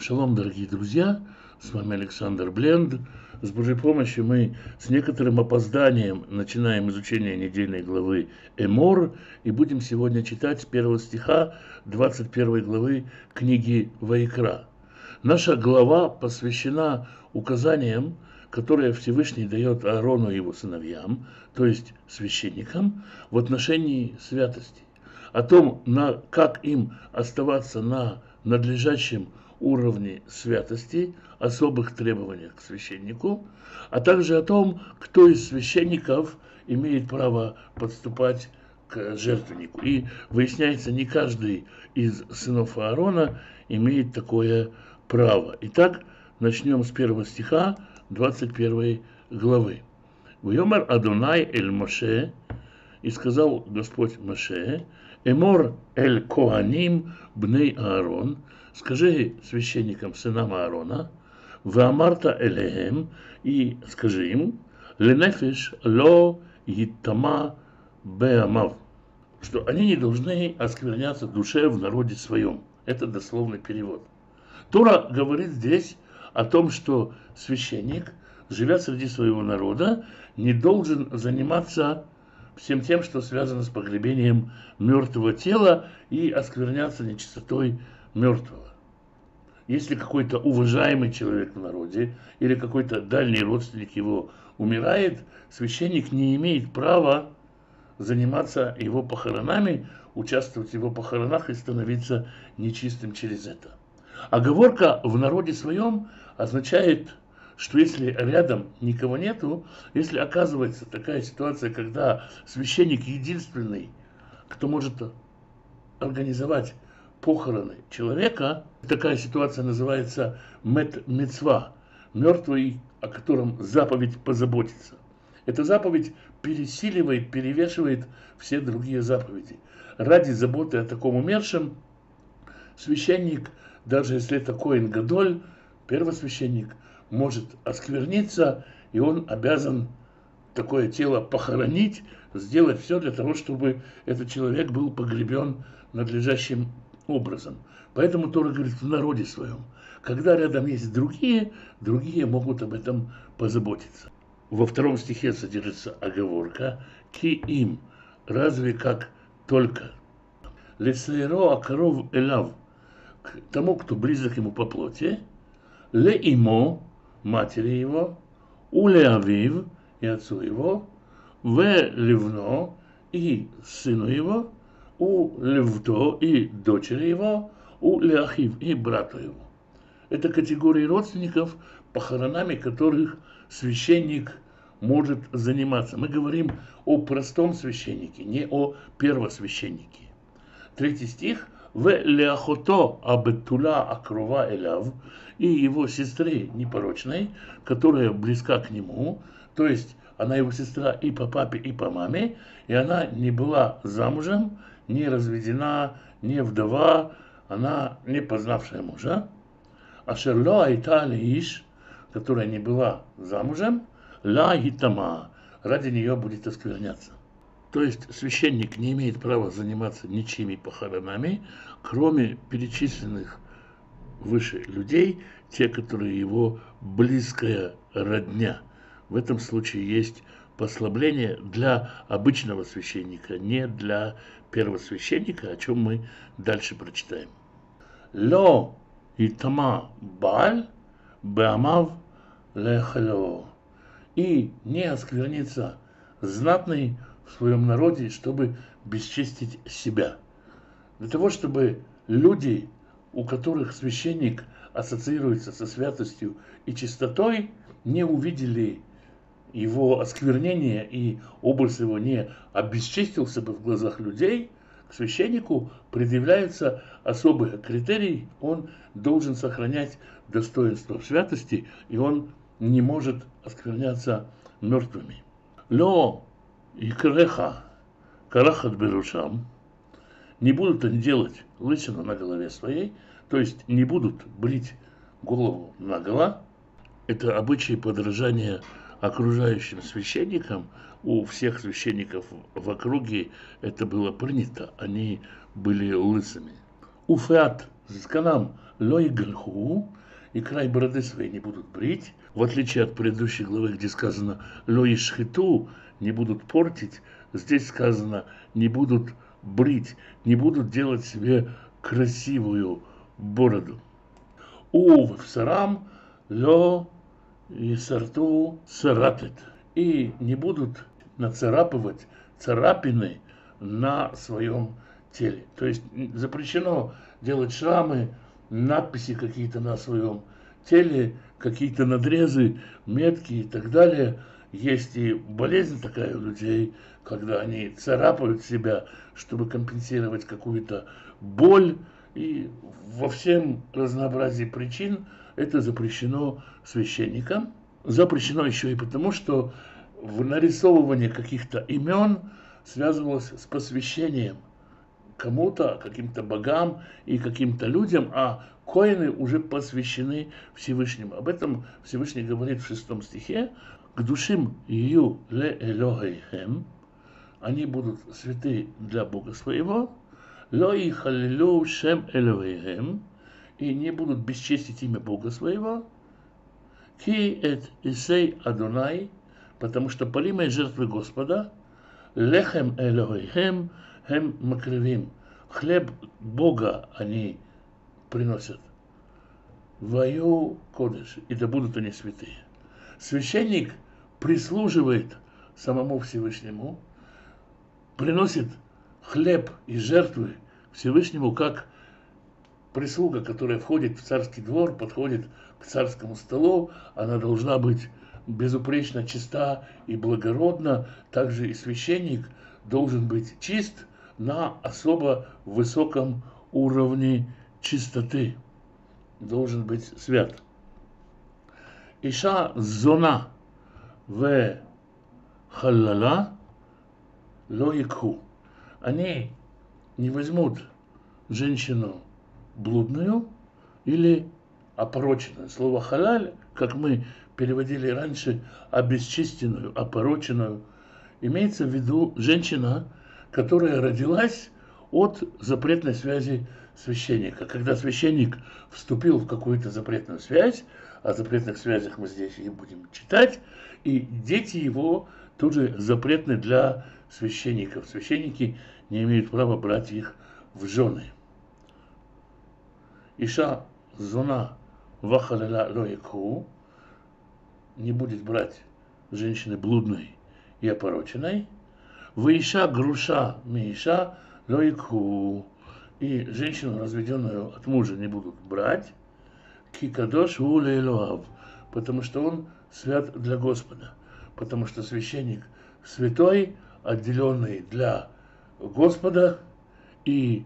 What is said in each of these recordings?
Шалом, дорогие друзья, с вами Александр Бленд. С Божьей помощью мы с некоторым опозданием начинаем изучение недельной главы Эмор и будем сегодня читать с 1 стиха 21 главы книги Ваикра. Наша глава посвящена указаниям, которые Всевышний дает Аарону и его сыновьям, то есть священникам, в отношении святости. О том, как им оставаться на надлежащем уровне святости, особых требованиях к священнику, а также о том, кто из священников имеет право подступать к жертвеннику. И выясняется, не каждый из сынов Аарона имеет такое право. Итак, начнем с 1 стиха 21 главы. «Вайомар Адонай эль Моше, и сказал Господь Моше, Эмор эль Коаним бней Аарон, скажи священникам, сынам Аарона, Ваамарта элехем, и скажи им, Ленефиш ло yittama беамав, что они не должны оскверняться душе в народе своем». Это дословный перевод. Тора говорит здесь о том, что священник, живя среди своего народа, не должен заниматься всем тем, что связано с погребением мертвого тела и оскверняться нечистотой мертвого. Если какой-то уважаемый человек в народе или какой-то дальний родственник его умирает, священник не имеет права заниматься его похоронами, участвовать в его похоронах и становиться нечистым через это. Оговорка «в народе своем» означает, что если рядом никого нету, если оказывается такая ситуация, когда священник единственный, кто может организовать похороны человека, такая ситуация называется мет-мицва, мертвый, о котором заповедь позаботиться. Эта заповедь пересиливает, перевешивает все другие заповеди. Ради заботы о таком умершем священник, даже если это коэн гадоль, первосвященник, может оскверниться, и он обязан такое тело похоронить, сделать все для того, чтобы этот человек был погребен надлежащим образом. Поэтому Тора говорит в народе своем. Когда рядом есть другие могут об этом позаботиться. Во 2 стихе содержится оговорка «ки им», разве как только «лесейро акаров элав», к тому, кто близок ему по плоти, «ле имо», матери его, «уле авив», и отцу его, «ве ливно», и сыну его, «у левто», и дочери его, «у леахив», и брату его. Это категории родственников, похоронами которых священник может заниматься. Мы говорим о простом священнике, не о первосвященнике. 3 стих. «В леахото абетула акрова эляв», и его сестре непорочной, которая близка к нему, то есть она его сестра и по папе, и по маме, и она не была замужем, не разведена, не вдова, она не познавшая мужа. Ашерло айта леиш, которая не была замужем, ла гитама, ради нее будет оскверняться. То есть священник не имеет права заниматься ничьими похоронами, кроме перечисленных выше людей, те, которые его близкая родня. В этом случае есть послабление для обычного священника, не для первосвященника, о чем мы дальше прочитаем. Ло итама баль беамав лехло. И не осквернится знатный в своем народе, чтобы бесчестить себя. Для того, чтобы люди, у которых священник ассоциируется со святостью и чистотой, не увидели его осквернение и образ его не обесчестился бы в глазах людей, к священнику предъявляются особые критерии. Он должен сохранять достоинство святости, и он не может оскверняться мертвыми. Ло и креха карахат берушам, не будут они делать лысину на голове своей, то есть не будут брить голову наголо. Это обычай подражания окружающим священникам. У всех священников в округе это было принято, они были лысыми. Уфеат зисканам ло иглху, и край бороды своей не будут брить, в отличие от предыдущей главы, где сказано ло ишхиту, не будут портить, здесь сказано не будут брить, не будут делать себе красивую бороду. У в сарам ло и сарту царапет, и не будут нацарапывать царапины на своем теле. То есть запрещено делать шрамы, надписи какие-то на своем теле, какие-то надрезы, метки и так далее. Есть и болезнь такая у людей, когда они царапают себя, чтобы компенсировать какую-то боль. И во всем разнообразии причин это запрещено священникам. Запрещено еще и потому, что в нарисовывании каких-то имен связывалось с посвящением кому-то, каким-то богам и каким-то людям, а коины уже посвящены Всевышнему. Об этом Всевышний говорит в 6 стихе. «К душим ию ле элохейхем», они будут святы для Бога своего, «ло и халилю шем элохейхем», и не будут бесчестить имя Бога своего, «ки эт исей Адонай», потому что полимые жертвы Господа, «лехем элохейхем хем макривим», хлеб Бога они приносят, «ваю кодеш», и да будут они святые. Священник прислуживает самому Всевышнему, приносит хлеб и жертвы Всевышнему, как прислуга, которая входит в царский двор, подходит к царскому столу, она должна быть безупречно чиста и благородна. Также и священник должен быть чист на особо высоком уровне чистоты, должен быть свят. Иша зона в халала ло якху. Они не возьмут женщину блудную или опороченную. Слово халаль, как мы переводили раньше, обесчистенную, опороченную, имеется в виду женщина, которая родилась от запретной связи священника. Когда священник вступил в какую-то запретную связь, о запретных связях мы здесь и будем читать, и дети его тоже запретны для священников. Священники не имеют права брать их в жены. Иша зона вахалала ло якху, не будет брать женщины блудной и опороченной. Ваиша груша мииша ло якху, и женщину, разведенную от мужа, не будут брать. Кикадош уле элоав, потому что он свят для Господа, потому что священник святой, отделенный для Господа, и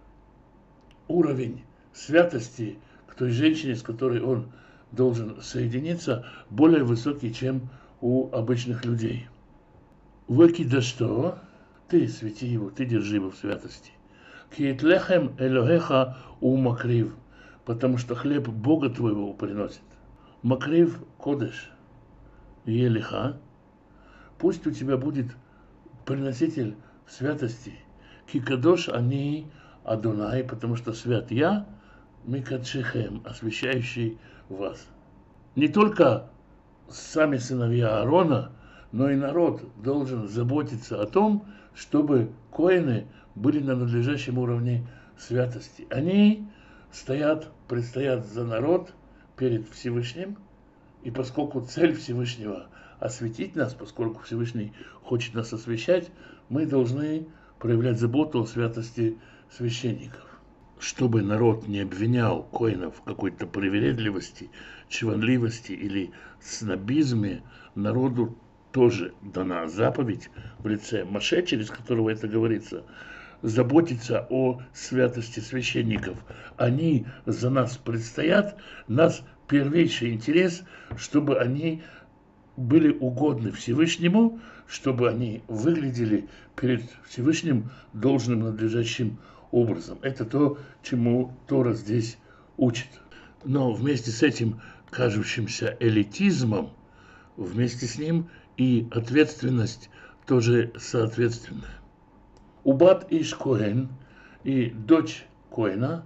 уровень святости к той женщине, с которой он должен соединиться, более высокий, чем у обычных людей. Выкида что? Ты свети его, ты держи его в святости. Киетлехем элохеха у макрив, потому что хлеб Бога твоего приносит. Макрив кодеш елиха, пусть у тебя будет приноситель святости. Кикадош они Адонай, потому что свят я, микадшихем, освящающий вас. Не только сами сыновья Аарона, но и народ должен заботиться о том, чтобы коины были на надлежащем уровне святости. Они предстоят за народ перед Всевышним, и поскольку цель Всевышнего осветить нас, поскольку Всевышний хочет нас освящать, мы должны проявлять заботу о святости священников. Чтобы народ не обвинял коинов в какой-то привередливости, чванливости или снобизме, народу тоже дана заповедь в лице Моше, через которого это говорится, заботиться о святости священников. Они за нас предстоят, нас первейший интерес, чтобы они были угодны Всевышнему, чтобы они выглядели перед Всевышним должным надлежащим образом. Это то, чему Тора здесь учит. Но вместе с этим кажущимся элитизмом, вместе с ним и ответственность тоже соответственная. Убат иш Коэн, и дочь Коэна,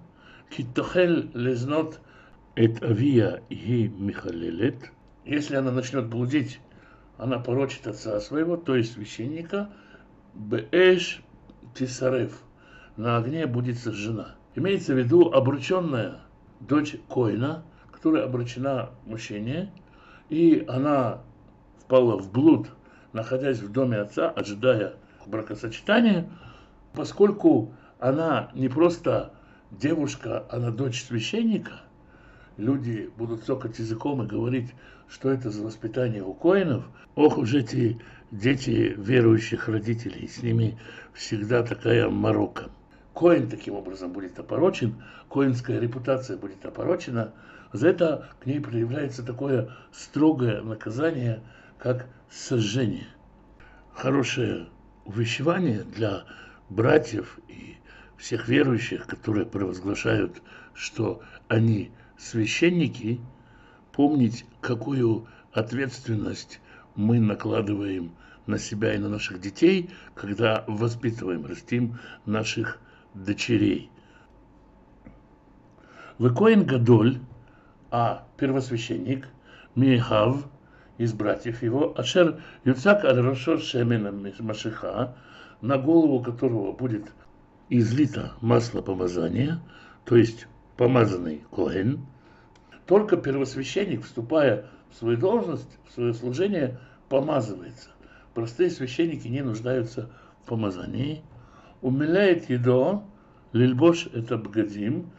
Китохель лезнот эт авия и михалелет. Если она начнет блудить, она порочит отца своего, то есть священника, беэш тисарев, на огне будет сожжена. Имеется в виду обрученная дочь Коина, которая обручена мужчине, и она впала в блуд, находясь в доме отца, ожидая бракосочетания, поскольку она не просто девушка, она дочь священника, люди будут цокать языком и говорить, что это за воспитание у коинов. Ох уж эти дети верующих родителей, с ними всегда такая морока. Коин таким образом будет опорочен, коинская репутация будет опорочена. За это к ней проявляется такое строгое наказание, как сожжение. Хорошее увещевание для братьев и всех верующих, которые провозглашают, что они священники, помнить, какую ответственность мы накладываем на себя и на наших детей, когда воспитываем, растим наших дочерей. Векоин Гадоль, а первосвященник, Миехав, из братьев его, Ашер Юцак аль-Рошо Шемена Машиха, на голову которого будет излито масло помазания, то есть помазанный коэн. Только первосвященник, вступая в свою должность, в свое служение, помазывается. Простые священники не нуждаются в помазании. Умиляет едо, лильбош это бгадим,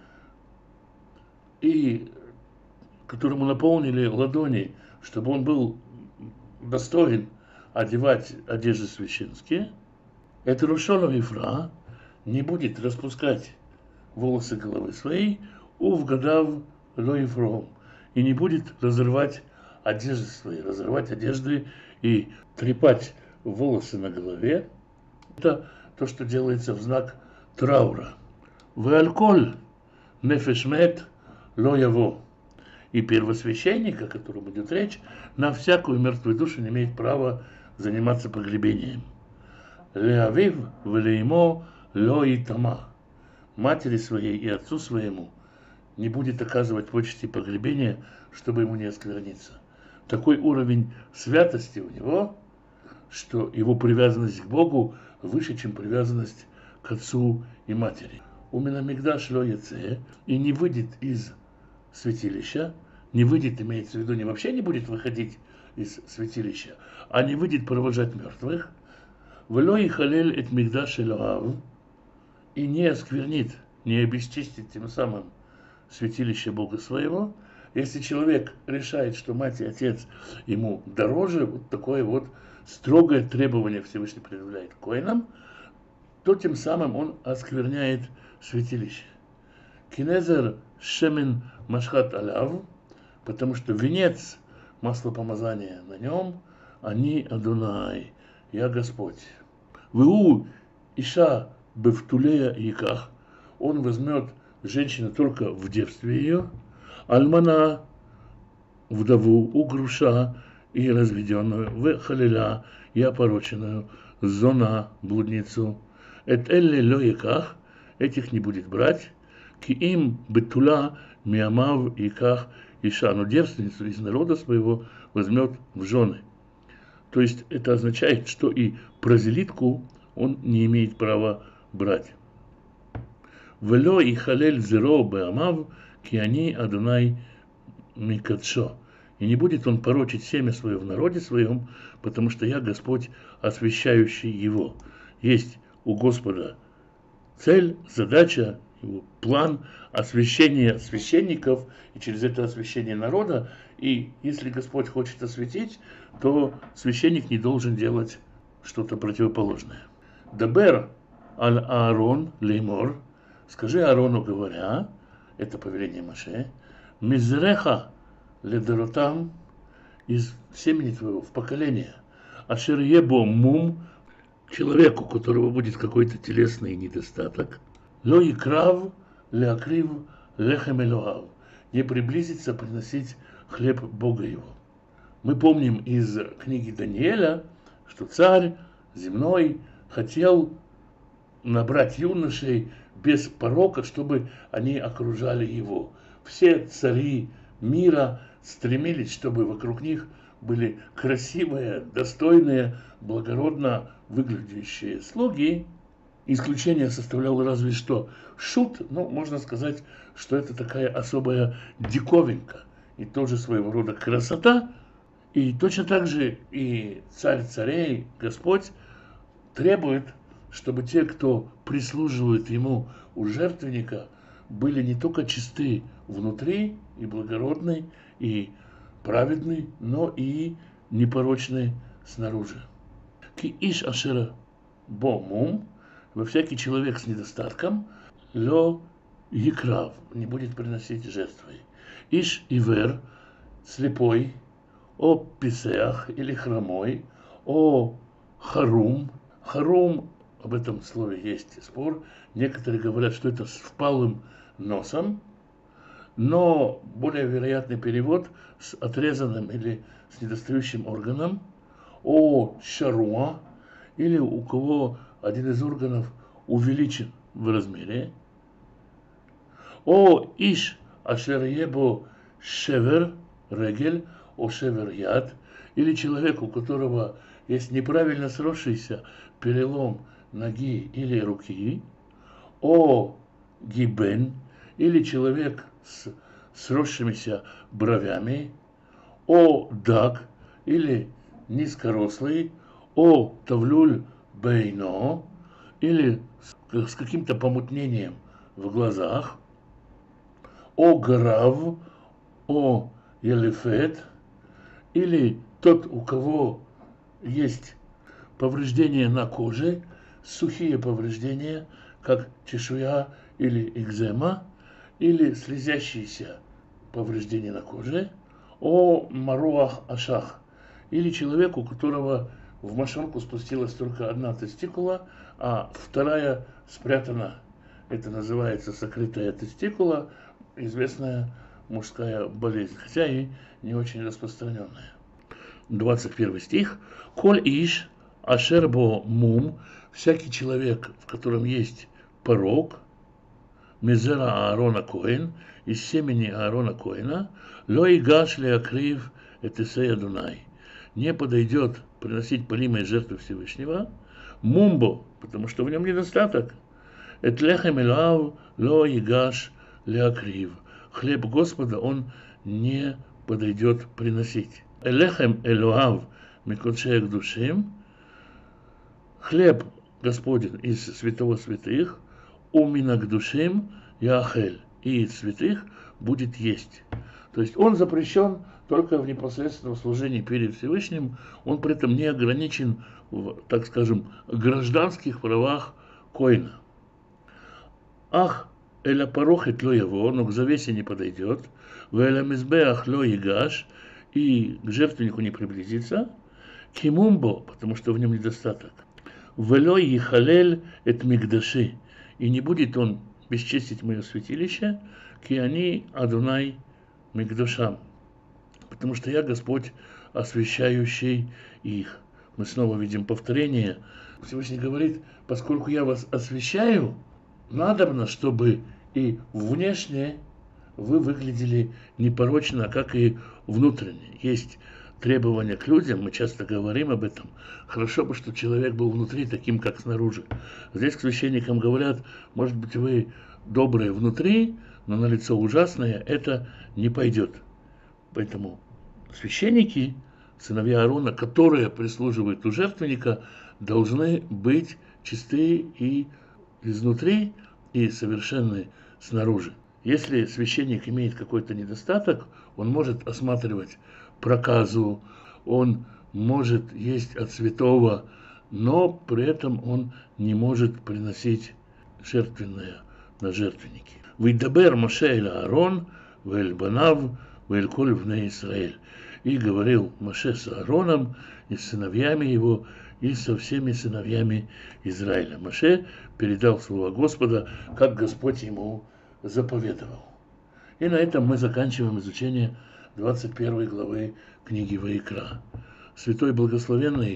и которому наполнили ладони, чтобы он был достоин одевать одежды священские. Это Рушона Вифра не будет распускать волосы головы своей, увгадав лоифром, и не будет разрывать одежды свои, разрывать одежды и трепать волосы на голове. Это то, что делается в знак траура. Веальколь нефешмет ло яво. И первосвященник, о котором идет речь, на всякую мертвую душу не имеет права заниматься погребением. Леавив велеимо ло и тама. Матери своей и отцу своему не будет оказывать почести погребения, чтобы ему не оскверниться. Такой уровень святости у него, что его привязанность к Богу выше, чем привязанность к отцу и матери. Умина мигдаш ло яце, и не выйдет из святилища, не выйдет, имеется в виду, не вообще не будет выходить из святилища, а не выйдет провожать мертвых, вело и халель эт мигдаш элоав, и не осквернит, не обесчистит тем самым святилище Бога своего. Если человек решает, что мать и отец ему дороже, вот такое вот строгое требование Всевышний предъявляет коинам, то тем самым он оскверняет святилище. Кинезер шемен машхат аляв, потому что венец маслопомазания на нем, они Адонай, я Господь. Ву иша бевтулея яках, он возьмет женщину только в девстве ее, альмана, вдову, угруша и разведенную, в халиля и опороченную, зона, блудницу. Эт элли ло яках, этих не будет брать, ки им бетула миамав яках иша, но девственницу из народа своего возьмет в жены. То есть это означает, что и прозелитку он не имеет права брать. Вело и халель зеро беамав, киани Адонай микадшо. И не будет он порочить семя свое в народе своем, потому что я Господь, освящающий его. Есть у Господа цель, задача, его план освящения священников и через это освящение народа. И если Господь хочет осветить, то священник не должен делать что-то противоположное. Дабер аль-Аарон леймор, скажи Аарону, говоря, это повеление Моше, мизреха ледоротам, из семени твоего в поколение, ашер ебо мум, человеку, у которого будет какой-то телесный недостаток, ло и крав леакрив лехем элоав, не приблизиться приносить хлеб Бога его. Мы помним из книги Даниэля, что царь земной хотел набрать юношей без порока, чтобы они окружали его. Все цари мира стремились, чтобы вокруг них были красивые, достойные, благородно выглядящие слуги. Исключение составлял разве что Шут, но можно сказать, что это такая особая диковинка и тоже своего рода красота. И точно так же и царь царей, Господь, требует, чтобы те, кто прислуживает ему у жертвенника, были не только чисты внутри и благородны, и праведны, но и непорочны снаружи. Ки иш ашера бо мум, во всякий человек с недостатком, лё екрав, не будет приносить жертвы. Иш ивер, слепой, о писеах или хромой, о харум. Харум, об этом слове есть спор. Некоторые говорят, что это с впалым носом, но более вероятный перевод с отрезанным или с недостающим органом. О шаруа, или у кого один из органов увеличен в размере. О иш ашер ебо шевер регель, о шевер яд, или человек, у которого есть неправильно сросшийся перелом ноги или руки. О гибен, или человек с сросшимися бровями. О даг, или низкорослый. О тавлюль бейно, или с каким-то помутнением в глазах. О грав, о елефет, или тот, у кого есть повреждения на коже, сухие повреждения, как чешуя или экзема, или слезящиеся повреждения на коже. О маруах ашах, или человек, у которого в мошонку спустилась только одна тестикула, а вторая спрятана. Это называется сокрытая тестикула, известная мужская болезнь, хотя и не очень распространенная. 21 стих. Коль иш ашербо мум, всякий человек, в котором есть порок, мизера Аарона Коэн, из семени Аарона Коэна, ло игаш леакрив этесея Дунай, не подойдет приносить полимые жертвы Всевышнего, мумбо, потому что в нем недостаток, этлехем элав ло игаш леакрив, хлеб Господа он не подойдет приносить. Элехем элуав микодшея душим, хлеб Господень из святого святых, уминак душим яхель, и из святых будет есть. То есть он запрещен только в непосредственном служении перед Всевышним, он при этом не ограничен в, так скажем, гражданских правах коина. Ах, эля парохет ло его, но к завесе не подойдет, в эля мизбеах ло ягаш, и к жертвеннику не приблизится, кимумбо, потому что в нем недостаток, вело ехалель эт мигдаши, и не будет он бесчестить мое святилище, ки они Адунай мигдашам, потому что я Господь, освящающий их. Мы снова видим повторение. Всевышний говорит, поскольку я вас освящаю, надобно, чтобы и внешне вы выглядели непорочно, как и внутренне. Есть требования к людям, мы часто говорим об этом. Хорошо бы, чтобы человек был внутри таким, как снаружи. Здесь к священникам говорят, может быть, вы добрые внутри, но на лицо ужасное, это не пойдет. Поэтому священники, сыновья Аарона, которые прислуживают у жертвенника, должны быть чисты и изнутри, и совершенны снаружи. Если священник имеет какой-то недостаток, он может осматривать проказу, он может есть от святого, но при этом он не может приносить жертвенное на жертвенники. «Вейдабер Моше эль Аарон, вэль банав, вэль коль вне Исраэль». И говорил Моше с Аароном и с сыновьями его, и со всеми сыновьями Израиля. Моше передал слова Господа, как Господь ему заповедовал. И на этом мы заканчиваем изучение 21 главы книги Ваикра. Святой Благословенный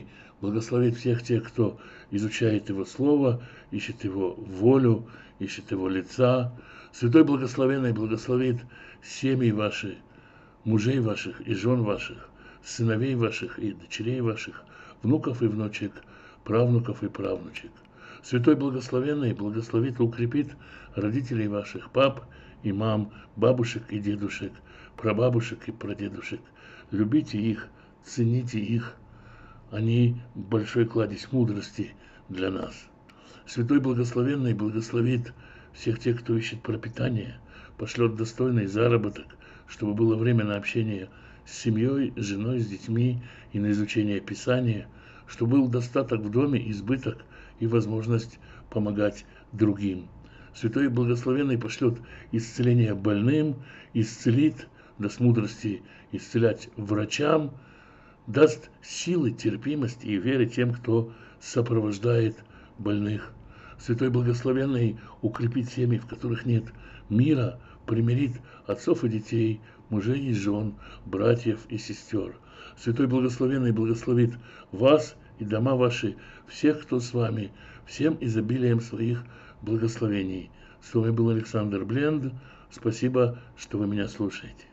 благословит всех тех, кто изучает Его Слово, ищет Его волю, ищет Его лица. Святой Благословенный благословит семьи ваши, мужей ваших и жен ваших, сыновей ваших и дочерей ваших, внуков и внучек, правнуков и правнучек. Святой Благословенный благословит и укрепит родителей ваших, пап и мам, бабушек и дедушек, прабабушек и прадедушек. Любите их, цените их. Они большой кладезь мудрости для нас. Святой Благословенный благословит всех тех, кто ищет пропитание, пошлет достойный заработок, чтобы было время на общение с семьей, с женой, с детьми и на изучение Писания, чтобы был достаток в доме, избыток и возможность помогать другим. Святой Благословенный пошлет исцеление больным, исцелит, даст мудрости исцелять врачам, даст силы, терпимость и веры тем, кто сопровождает больных. Святой Благословенный укрепит семьи, в которых нет мира, примирит отцов и детей, мужей и жен, братьев и сестер. Святой Благословенный благословит вас и дома ваши, всех, кто с вами, всем изобилием своих благословений. С вами был Александр Бленд. Спасибо, что вы меня слушаете.